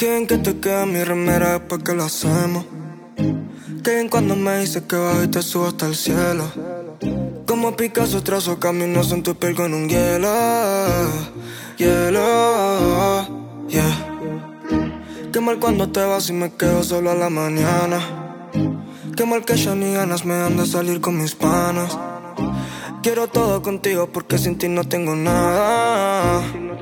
Qué bien que te queda mi remera después que lo hacemos. Qué bien cuando me dices que bajo y te subo hasta el cielo. Como Picasso trazo caminos en tu piel con un hielo. Hielo, yeah. Qué mal cuando te vas y me quedo solo a la mañana. Qué mal que ya ni ganas me dan de salir con mis panas. Quiero todo contigo porque sin ti no tengo nada.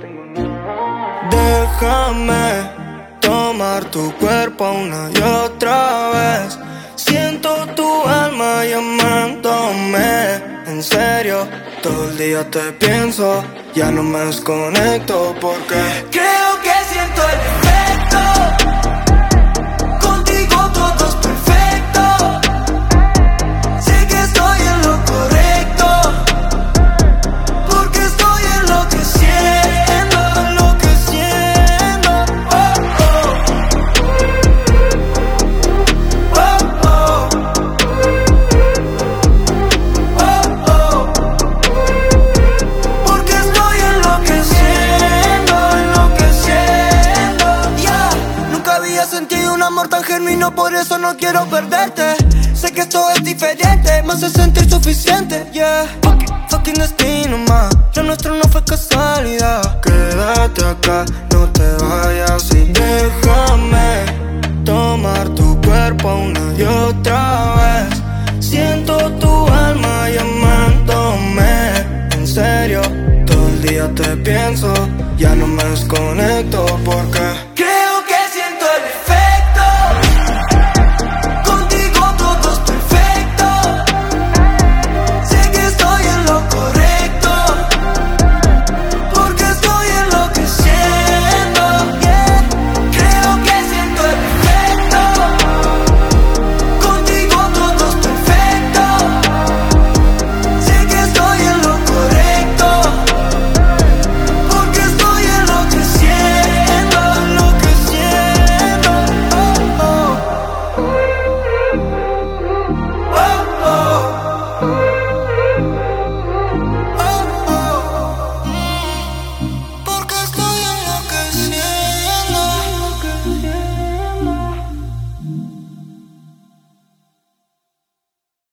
Déjame tomar tu cuerpo una y otra vez. Siento tu alma llamándome. En serio, todo el día te pienso. Ya no me desconecto porque creo que siento el efecto. Contigo todo es perfecto. Sé que estoy en lo correcto, porque estoy enloqueciendo, enloqueciendo. Oh, oh. Oh, oh. Oh, oh. Porque estoy enloqueciendo, enloqueciendo. Yeah. Nunca había sentido un amor tan genuino, por eso no quiero perderte. Sé que esto es diferente, me hace sentir suficiente, yeah. Fucking destino, ma. Lo nuestro no fue casualidad. Quédate acá, no te vayas y déjame tomar tu cuerpo una y otra vez. Siento tu alma llamándome. En serio, todo el día te pienso. Ya no me desconecto porque